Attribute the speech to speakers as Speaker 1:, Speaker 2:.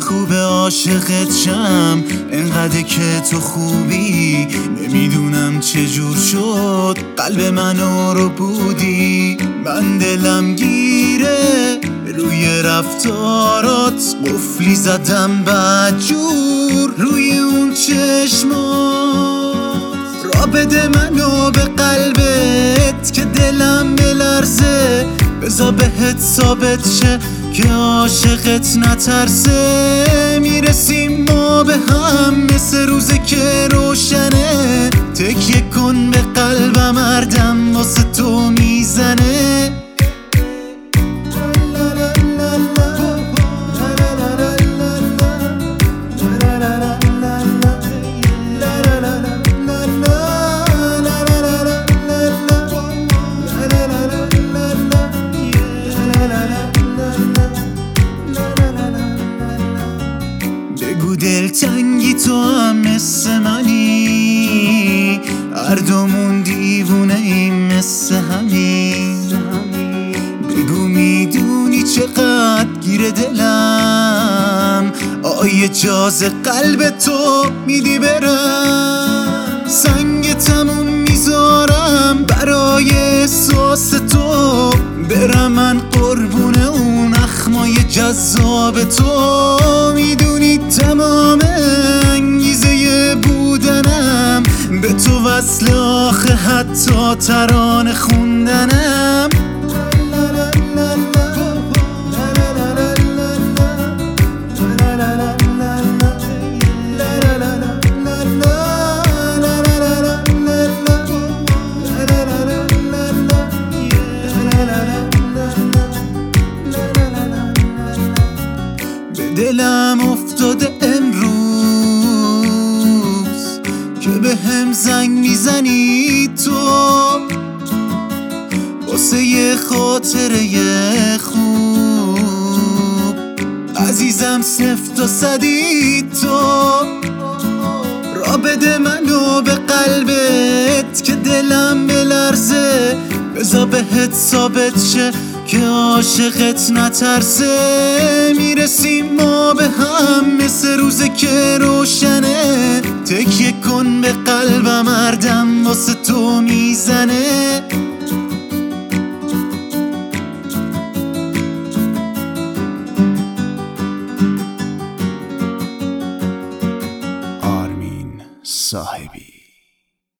Speaker 1: خوب عاشقت شم انقدر که تو خوبی. نمیدونم چجور شد قلب منو رو بودی. من دلم گیره روی رفتارات، قفلی زدم بدجور روی اون چشمات. را بده منو به قلبت که دلم بلرزه، بذار بهت ثابت شه که عاشقت نترسه. میرسیم ما به هم مثل روزه که روشنه، تکیه کن به قلبم هردم واسه تو میزنه. بگو دلتنگی تو هم مثل منی، هر دومون دیوونه ایم مثل همین. بگو میدونی چقدر گیره دلم، آیه جاز قلب تو میدی برم. سنگ تموم میذارم برای احساس تو، برم من قربون اون اخمای جذاب تو. میدونی تمام انگیزه بودنم به تو وصل آخه، حتی ترانه خوندنم. دلم افتاده امروز که به هم زنگ میزنی تو، واسه یه خاطره خوب عزیزم. 0 تا 100 تو را بده منو به قلبت که دلم بلرزه، بذار بهت ثابت شه که عاشقت نترسه. میرسیم ما به هم مثل روزه که روشنه، تکیه کن به قلبم هردم واسه تو میزنه.